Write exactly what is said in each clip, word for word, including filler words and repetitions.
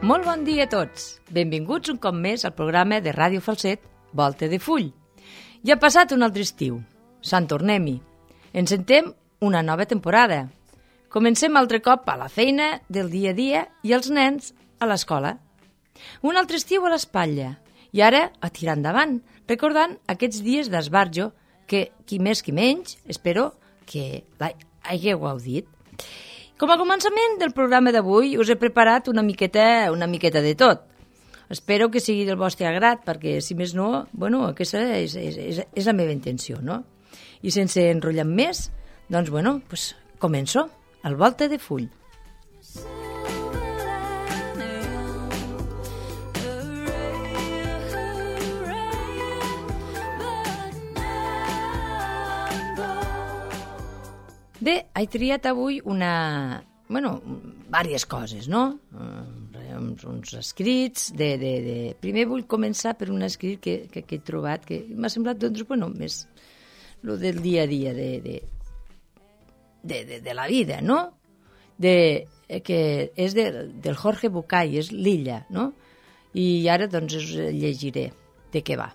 Molt bon dia a tots. Benvinguts un cop més al programa de Ràdio Falset, Volta de Full. Ja ha passat un altre estiu. Sant tornem-hi. Ens sentem una nova temporada. Comencem altre cop a la feina del dia a dia i els nens a l'escola. Un altre estiu a l'espatlla. I ara a tirar endavant, recordant aquests dies d'esbarjo que, qui més qui menys, espero que l'hagueu gaudit. Com a començament del programa d'avui us he preparat una miqueta, una miqueta de tot. Espero que sigui del vostre agrat, perquè si més no, bueno, aquesta és, és, és, és la meva intenció, no? I sense enrotllar més, doncs, bueno, pues, començo al Volta de Full. Bé, he triat avui una... bueno, diverses coses, no? Uh, uns, uns escrits de, de, de... Primer vull començar per un escrit que, que, que he trobat, que m'ha semblat, doncs, bueno, més lo del dia a dia, de, de, de, de, de la vida, no? De, que és de, del Jorge Bucay, és l'Illa, no? I ara, doncs, us llegiré de què va.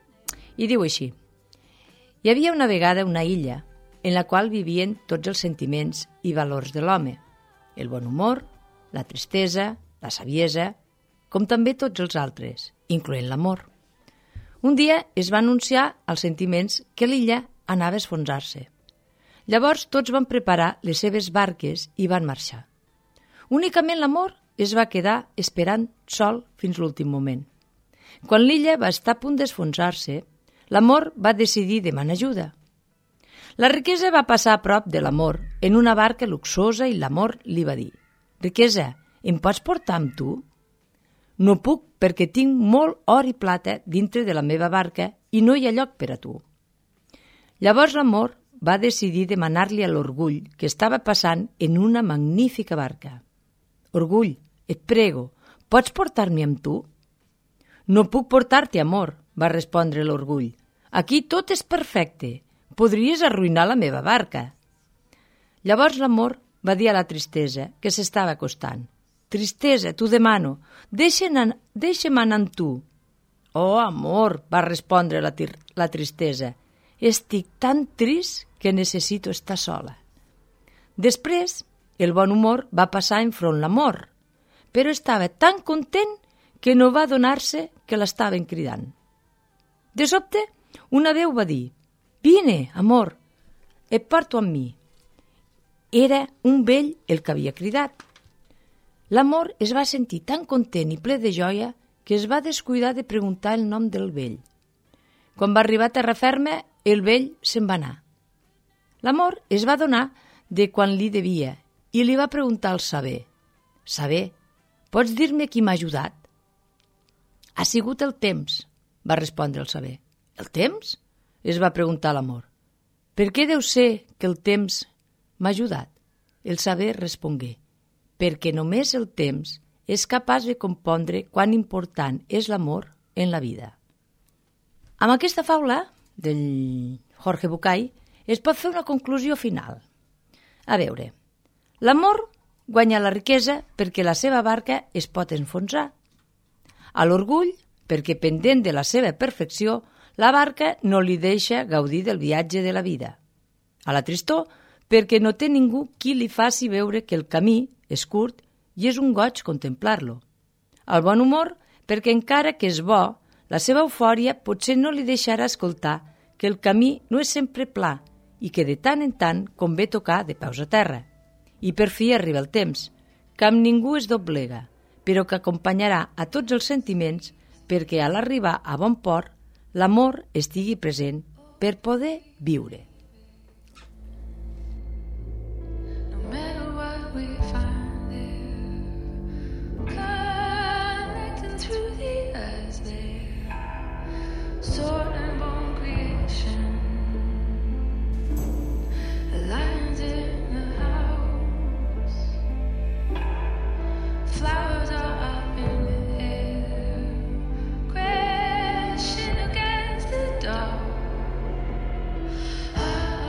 I diu així: hi havia una vegada una illa en la qual vivien tots els sentiments i valors de l'home, el bon humor, la tristesa, la saviesa, com també tots els altres, incloent l'amor. Un dia es va anunciar als sentiments que l'illa anava a esfonsar-se. Llavors tots van preparar les seves barques i van marxar. Únicament l'amor es va quedar esperant sol fins l'últim moment. Quan l'illa va estar a punt d'esfonsar-se, l'amor va decidir demanar ajuda. La riquesa va passar a prop de l'amor en una barca luxosa i l'amor li va dir: «Riquesa, em pots portar amb tu?» «No puc perquè tinc molt or i plata dintre de la meva barca i no hi ha lloc per a tu». Llavors l'amor va decidir demanar-li a l'orgull que estava passant en una magnífica barca: «Orgull, et prego, pots portar-me amb tu?» «No puc portar-te, amor», va respondre l'orgull. «Aquí tot és perfecte. Podries arruïnar la meva barca». Llavors l'amor va dir a la tristesa, que s'estava acostant: «Tristesa, t'ho demano, deixa'm anar, deixa'm anar amb tu». «Oh, amor», va respondre la, la tristesa, «estic tan trist que necessito estar sola». Després, el bon humor va passar enfront l'amor, però estava tan content que no va adonar-se que l'estaven cridant. De sobte, una veu va dir: «Vine, amor, et porto amb mi». Era un vell el que havia cridat. L'amor es va sentir tan content i ple de joia que es va descuidar de preguntar el nom del vell. Quan va arribar a terra ferma, el vell se'n va anar. L'amor es va adonar de quan li devia i li va preguntar al saber: «Saber, pots dir-me qui m'ha ajudat?» «Ha sigut el temps», va respondre el saber. «El temps?», es va preguntar l'amor. «Per què deu ser que el temps m'ha ajudat?» El saber respongué: «Perquè només el temps és capaç de compondre quan important és l'amor en la vida». Amb aquesta faula del Jorge Bucay es pot fer una conclusió final. A veure, l'amor guanya la riquesa perquè la seva barca es pot enfonsar. A l'orgull, perquè pendent de la seva perfecció, la barca no li deixa gaudir del viatge de la vida. A la tristor, perquè no té ningú qui li faci veure que el camí és curt i és un goig contemplar-lo. Al bon humor, perquè encara que és bo, la seva eufòria potser no li deixarà escoltar que el camí no és sempre pla i que de tant en tant convé tocar de peus a terra. I per fi arriba el temps, que amb ningú es doblega, però que acompanyarà a tots els sentiments perquè a l'arribar a bon port l'amor estigui present per poder viure.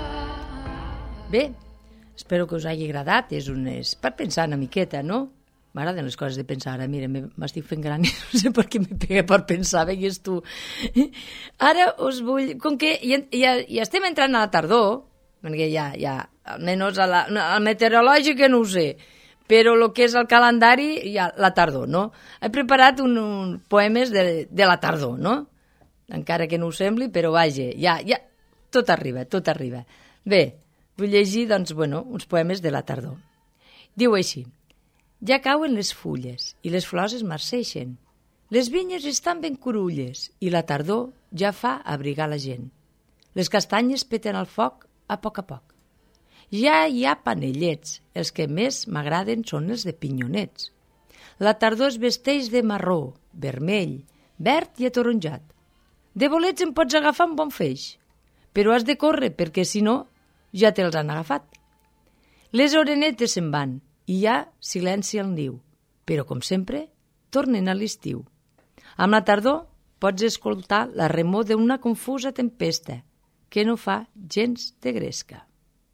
Bé, espero que us hagi agradat, és, un, és per pensar una miqueta, no? m'agraden les coses de pensar. Ara, mira, m'estic fent gran i no sé per què me pega per pensar, vegues tu. Ara us vull... Com que ja, ja, ja estem entrant a la tardor, perquè ja, ja almenys a la, al meteorològic no ho sé, però el que és el calendari, ja la tardor, no? He preparat un, un poemes de, de la tardor, no? Encara que no ho sembli, però vaja, ja, ja, tot arriba, tot arriba. Bé, vull llegir, doncs, bueno, uns poemes de la tardor. Diu així: ja cauen les fulles i les flors es marceixen. Les vinyes estan ben curulles i la tardor ja fa abrigar la gent. Les castanyes peten al foc a poc a poc. Ja hi ha panellets, els que més m'agraden són els de pinyonets. La tardor es vesteix de marró, vermell, verd i ataronjat. De bolets en pots agafar un bon feix, però has de córrer perquè si no ja te'ls han agafat. Les orenetes se'n van i hi ha silenci al niu, però, com sempre, tornen a l'estiu. Amb la tardor pots escoltar la remor d'una confusa tempesta que no fa gens de gresca.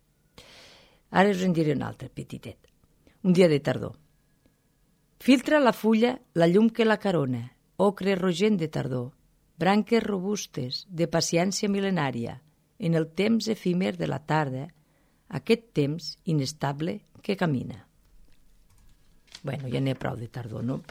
Ara us en diré un altre, petitet. Un dia de tardor. Filtra la fulla la llum que la carona, ocre rogent de tardor, branques robustes de paciència mil·lenària, en el temps efímer de la tarda, aquest temps inestable que camina. Bueno, ja n'hi ha prou de tardor, no?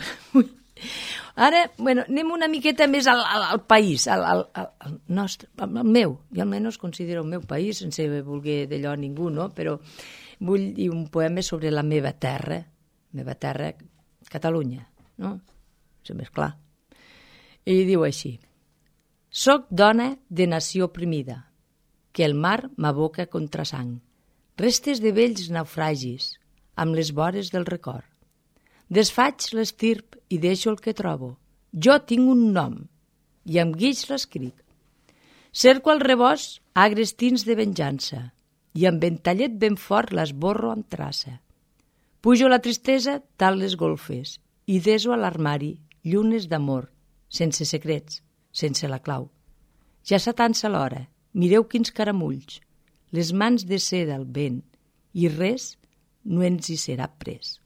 Ara, bueno, anem una miqueta més al, al, al país, al, al, al nostre, al meu. Jo almenys considero el meu país, sense voler d'allò a ningú, no? Però vull dir un poema sobre la meva terra, la meva terra, Catalunya, no? És més clar. I diu així: soc dona de nació oprimida, que el mar m'aboca contra sang, restes de vells naufragis, amb les vores del record. Desfaig l'estirp i deixo el que trobo. Jo tinc un nom i amb guix l'escric. Cerco al rebost agres tints de venjança i amb ventallet ben fort l'esborro amb traça. Pujo la tristesa tal les golfes i deso a l'armari llunes d'amor, sense secrets, sense la clau. Ja s'atansa l'hora, mireu quins caramulls, les mans de seda al vent i res no ens hi serà pres.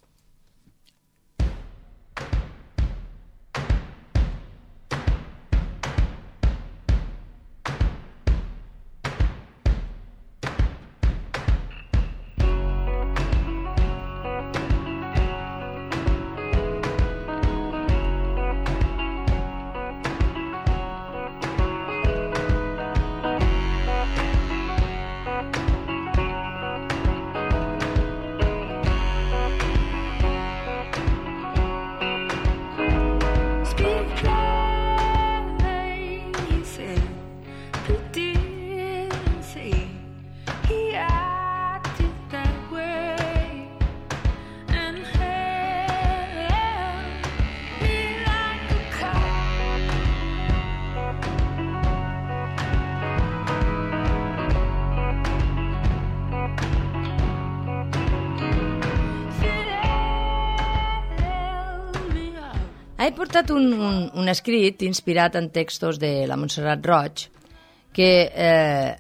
He portat un, un, un escrit inspirat en textos de la Montserrat Roig que eh,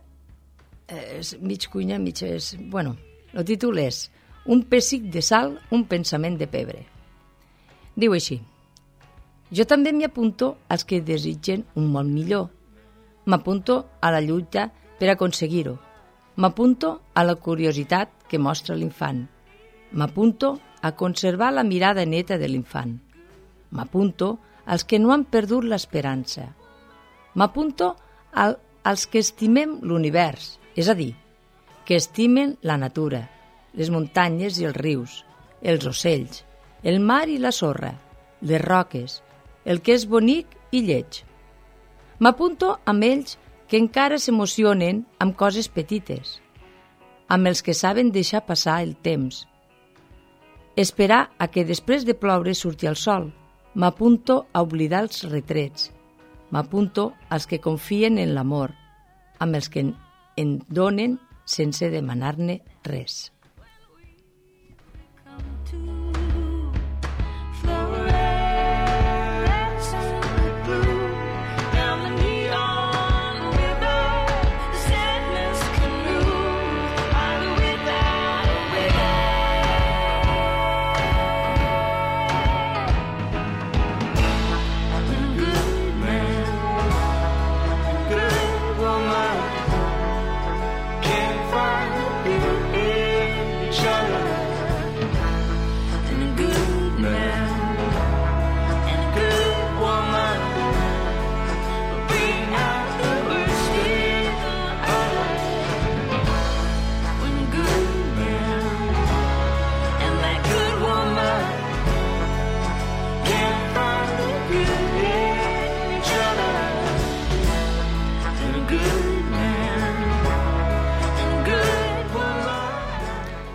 és mig cuina, mig... És, bueno, el títol és Un pessic de sal, un pensament de pebre. Diu així: jo també m'hi apunto als que desitgen un món millor. M'apunto a la lluita per aconseguir-ho. M'apunto a la curiositat que mostra l'infant. M'apunto a conservar la mirada neta de l'infant. M'apunto als que no han perdut l'esperança. M'apunto al, als que estimem l'univers, és a dir, que estimen la natura, les muntanyes i els rius, els ocells, el mar i la sorra, les roques, el que és bonic i lleig. M'apunto amb ells que encara s'emocionen amb coses petites, amb els que saben deixar passar el temps. Esperar a que després de ploure surti el sol. M'apunto a oblidar els retrets. M'apunto als que confien en l'amor, amb els que en donen sense demanar-ne res.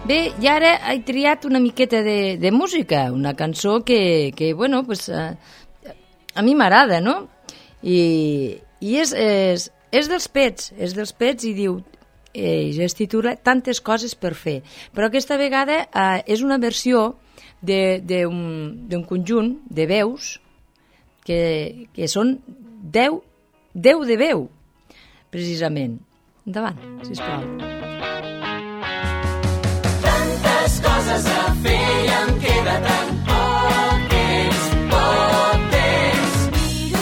Bé, i ara he triat una miqueta de, de música, una cançó que, que bueno, pues, a, a mi m'agrada, no? I, i és, és, és dels Pets, és dels Pets i diu, eh, es titula Tantes coses per fer. Però aquesta vegada eh, és una versió d'un conjunt de veus que, que són deu, deu de veu, precisament. Endavant, sisplau. Coses a fer i em queda tan poc temps, poc temps. Miro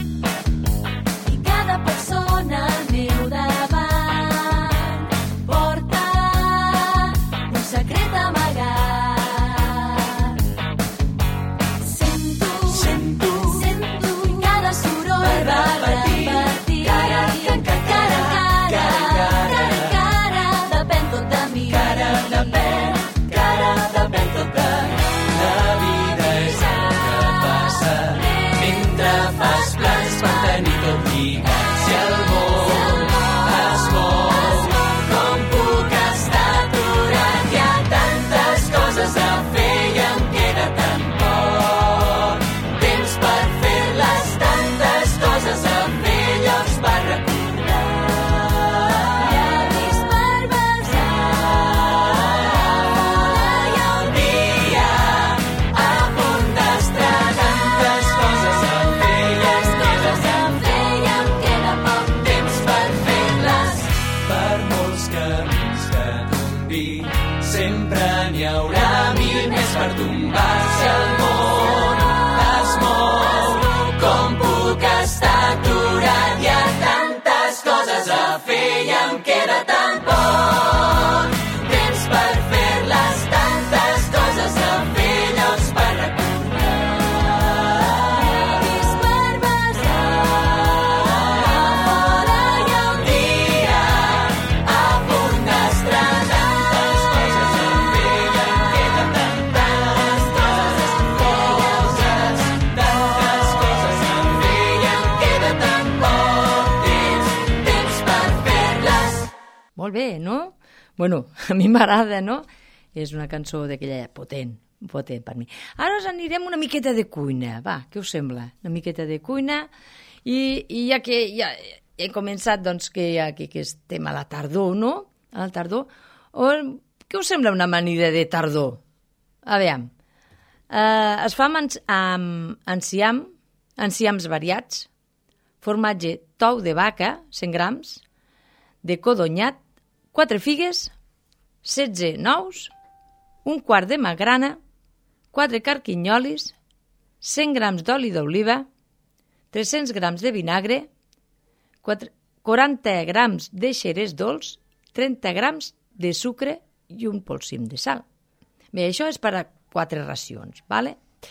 i cada persona al meu davant porta un secret amagat. Sento, sento, sento cada soroll va repetir, cara a cara, cara a cara, cara a cara, depèn tot de mi, cara depèn. Depèn tot de la vida és el que passa mentre fas plans per tenir tot lligat. Si el món es mou, com puc estar aturat? Hi ha tantes coses a fer i em queda tan poc temps per fer-les, tantes coses a fer, llocs per recordar. Llavis per besar. Sempre n'hi haurà mil més per tombar. Si el món es mou, com puc estar aturat? Hi ha tantes coses a fer i em queda tan poc temps per fer-les, tantes coses a fer, llocs per recordar. Llavis per besar. Fora hi ha un dia a punt d'estrenar. Molt bé, no? Bueno, a mi m'agrada, no? És una cançó d'aquella potent, potent per mi. Ara us anirem una miqueta de cuina, va, què us sembla? Una miqueta de cuina, i, i ja que ja he començat, doncs, que ja que, que estem a la tardor, no? A la tardor, o, què us sembla una amanida de tardor? A veure, eh, es fa amb, amb enciam, enciams variats, formatge tou de vaca, cent grams, de codonyat, quatre figues, setze nous, un quart de magrana, quatre carquinyolis, cent grams d'oli d'oliva, tres-cents grams de vinagre, quaranta grams de xerès dolç, trenta grams de sucre i un polsim de sal. Bé, això és per a quatre racions, ¿vale?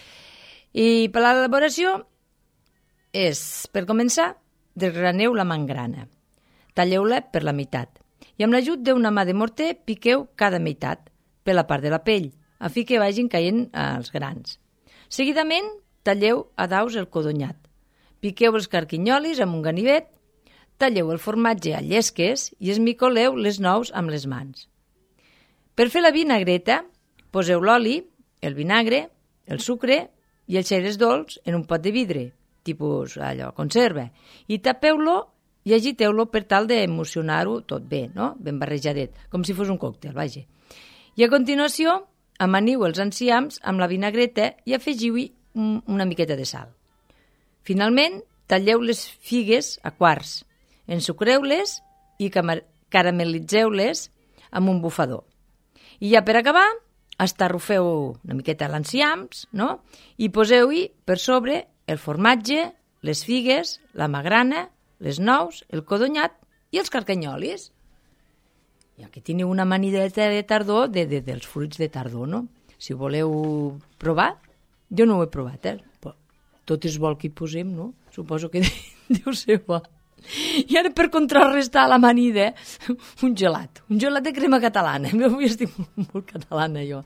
I per l'elaboració és, per començar, desgraneu la mangrana. Talleu-la per la meitat i amb l'ajut d'una mà de morter piqueu cada meitat per la part de la pell, a fi que vagin caient els grans. Seguidament, talleu a daus el codonyat. Piqueu els carquinyolis amb un ganivet, talleu el formatge a llesques i esmicoleu les nous amb les mans. Per fer la vinagreta, poseu l'oli, el vinagre, el sucre i el xerès dolç en un pot de vidre, tipus allò, conserva, i tapeu-lo i agiteu-lo per tal d'emocionar-ho tot bé, no? Ben barrejadet, com si fos un còctel, vaja. I a continuació, amaniu els enciams amb la vinagreta i afegiu-hi una miqueta de sal. Finalment, talleu les figues a quarts, ensucreu-les i caramelitzeu-les amb un bufador. I ja per acabar, estarrufeu una miqueta l'enciams, no? I poseu-hi per sobre el formatge, les figues, la magrana, les nous, el codonyat i els carcanyolis. I aquí teniu una amanideta de tardor de, de, dels fruits de tardor, no? Si ho voleu provar, jo no ho he provat, eh? Però tot és bo que hi posem, no? Suposo que deu ser bo. I ara per contrarrestar l'amanida, un gelat, un gelat de crema catalana. Avui estic molt catalana jo.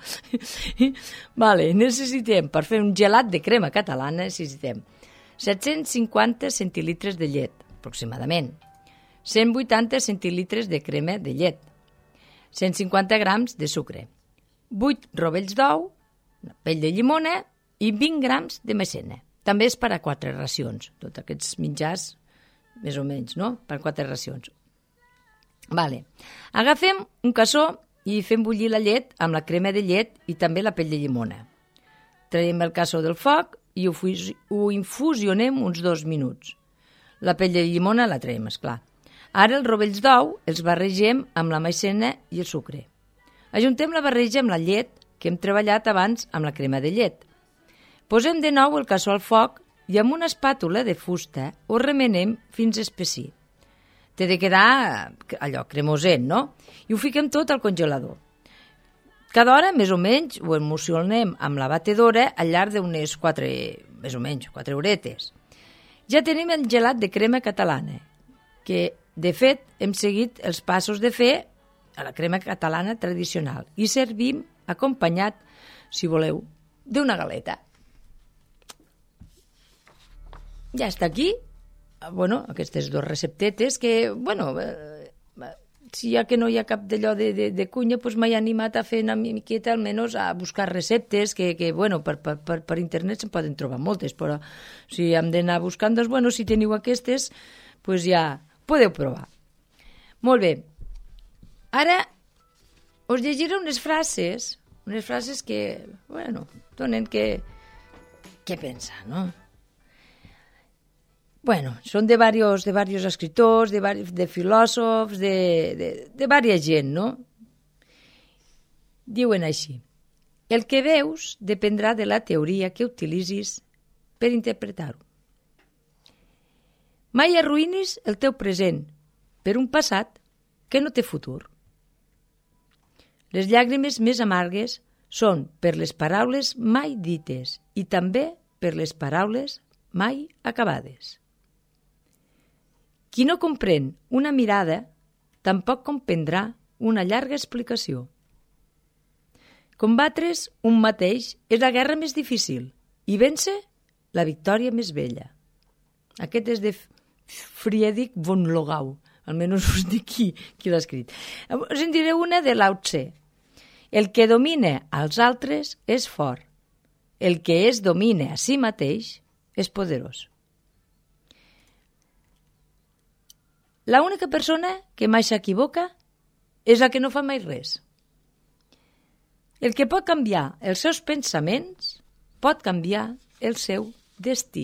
Vale, necessitem, per fer un gelat de crema catalana, necessitem set-cents cinquanta centilitres de llet, aproximadament, cent vuitanta centilitres de crema de llet, cent cinquanta grams de sucre, vuit rovells d'ou, una pell de llimona i vint grams de maicena. També és per a quatre racions, tots aquests menjars, més o menys, no? Per quatre racions. Vale. Agafem un cassó i fem bullir la llet amb la crema de llet i també la pell de llimona. Traiem el cassó del foc i ho, ho infusionem uns dos minuts. La pell de llimona la traiem, esclar. Ara els rovells d'ou els barregem amb la maicena i el sucre. Ajuntem la barreja amb la llet que hem treballat abans amb la crema de llet. Posem de nou el cassó al foc i amb una espàtula de fusta ho remenem fins a espessir. Té de quedar allò cremoset, no? I ho fiquem tot al congelador. Cada hora, més o menys, ho emulsionem amb la batedora al llarg d'unes quatre, més o menys, quatre horetes. Ja tenim el gelat de crema catalana, que, de fet, hem seguit els passos de fer a la crema catalana tradicional i servim acompanyat, si voleu, d'una galeta. Ja està aquí, bueno, aquestes dues receptetes que, bueno, eh, si ja que no hi ha cap d'allò de, de, de cunya, doncs m'he animat a fer una miqueta, almenys a buscar receptes que, que bueno, per, per, per, per internet se'n poden trobar moltes, però si hem d'anar buscant, doncs, bueno, si teniu aquestes, doncs ja podeu provar. Molt bé. Ara us llegiré unes frases, unes frases que, bueno, donen que, que pensar, no? Bueno, són de varios, de varios escritors, de, varios, de filòsofs, de, de, de varia gent, no? Diuen així: el que veus dependrà de la teoria que utilitzis per interpretar-ho. Mai arruïnis el teu present per un passat que no té futur. Les llàgrimes més amargues són per les paraules mai dites i també per les paraules mai acabades. Qui no comprèn una mirada tampoc comprendrà una llarga explicació. Combatre's un mateix és la guerra més difícil i vèncer la victòria més bella. Aquest és de Friedrich von Logau, almenys us dic qui, qui l'ha escrit. Us en diré una de Lao Tse. El que domina als altres és fort. El que es domina a si mateix és poderós. La única persona que mai s'equivoca és la que no fa mai res. El que pot canviar els seus pensaments pot canviar el seu destí.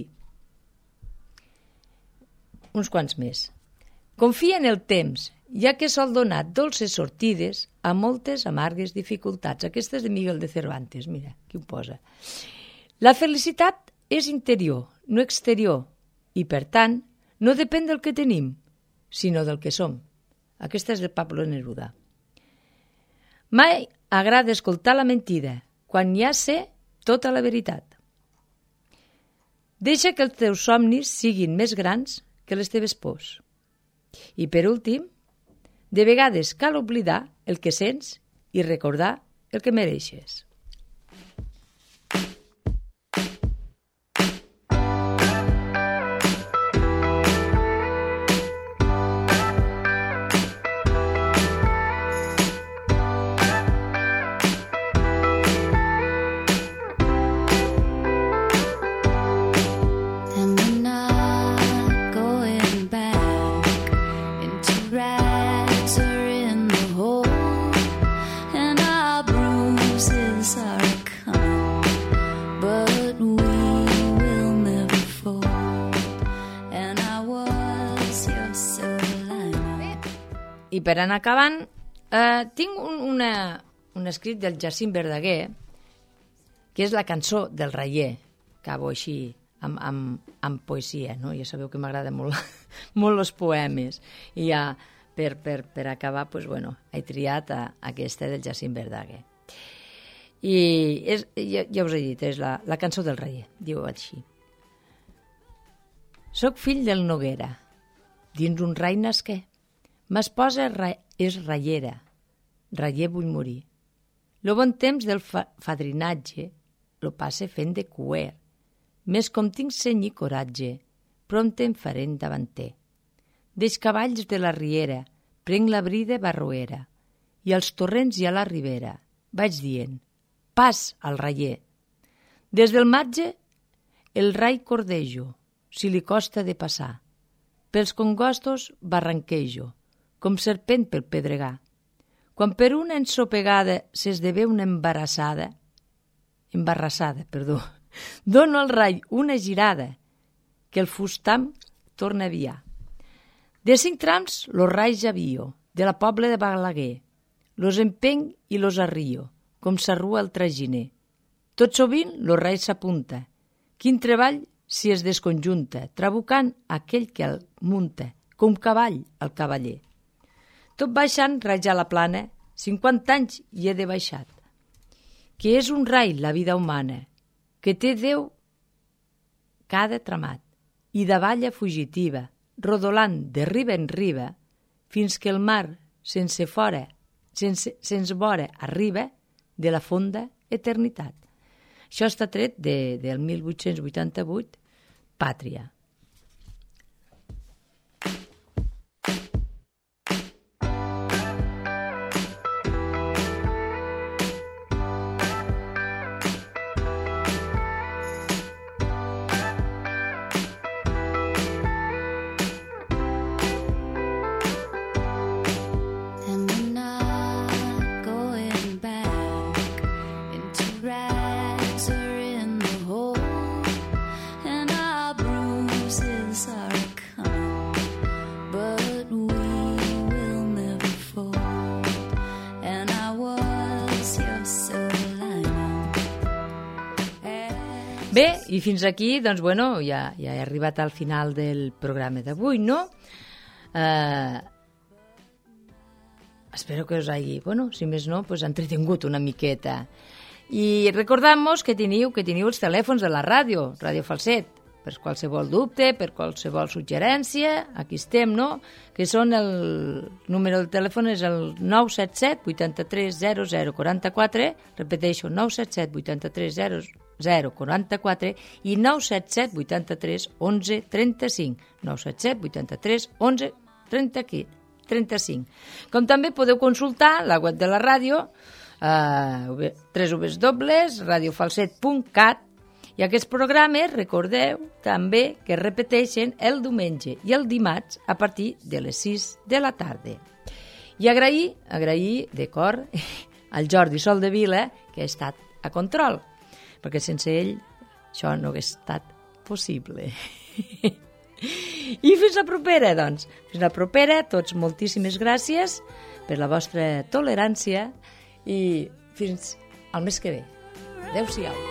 Uns quants més. Confia en el temps, ja que sol donar dolces sortides a moltes amargues dificultats. Aquesta és de Miguel de Cervantes, mira, qui ho posa. La felicitat és interior, no exterior, i per tant no depèn del que tenim, sinó del que som. Aquesta és de Pablo Neruda. Mai agrada escoltar la mentida, quan ja sé tota la veritat. Deixa que els teus somnis siguin més grans que les teves pors. I per últim, de vegades cal oblidar el que sents i recordar el que mereixes. I per anar acabant, eh, tinc un, una, un escrit del Jacint Verdaguer, que és la cançó del Raller. Acabo així, amb, amb, amb poesia, no? Ja sabeu que m'agrada molt, molt els poemes. I ja, per, per, per acabar, pues, bueno, he triat a, aquesta del Jacint Verdaguer. I és, ja, ja us he dit, és la, la cançó del Raller, diu així. Soc fill del Noguera, dins un rai nasqué. Ma esposa és rallera, raller vull morir. Lo bon temps del fa fadrinatge lo passe fent de cuer. Més com tinc seny i coratge, prompte em farem davanter. Dels cavalls de la riera, prenc la brida barroera, i als torrents i a la ribera. Vaig dient, pas al raller. Des del marge el rai cordejo, si li costa de passar. Pels congostos barranquejo, com serpent pel pedregar. Quan per una ensopegada s'esdevé una embarassada, embarrassada, perdó, dono al rai una girada, que el fustam torna a aviar. De cinc trams los rais avio, de la pobla de Balaguer, los empenc i los arrio, com s'arrua el traginer. Tot sovint los rais s'apunta, quin treball si es desconjunta, trabucant aquell que el munta, com cavall al cavaller. Tot baixant raja la plana, cinquanta anys hi he de baixat. Que és un rai la vida humana, que té Déu cada tramat, i davalla fugitiva, rodolant de riba en riba, fins que el mar, sense fora, sense, sense vora, arriba de la fonda eternitat. Això està tret de, del mil vuit-cents vuitanta-vuit, Pàtria. Bé, i fins aquí, doncs, bueno, ja, ja he arribat al final del programa d'avui, no? Eh, espero que us hagi, bueno, si més no, pues, entretingut una miqueta. I recordem-vos que teniu, que teniu els telèfons de la ràdio, Ràdio Falset, per qualsevol dubte, per qualsevol suggerència, aquí estem, no? Que són el número del telèfon és el nou set set vuitanta-tres zero zero quaranta-quatre, repeteixo, nou set set vuitanta-tres zero zero quaranta-quatre i nou set set vuitanta-tres onze trenta-cinc, nou set set vuitanta-tres onze trenta-cinc. Com també podeu consultar la web de la ràdio, uh, w w w punt radio falset punt cat, i aquests programes, recordeu també que repeteixen el diumenge i el dimarts a partir de les sis de la tarda. I agrair, agrair de cor al Jordi Soldevila, que ha estat a control, perquè sense ell això no hagués estat possible. I fins la propera, doncs. Fins la propera, tots moltíssimes gràcies per la vostra tolerància i fins al mes que ve. Adéu-siau.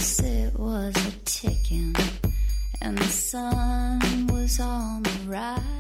And the sun was on the rise.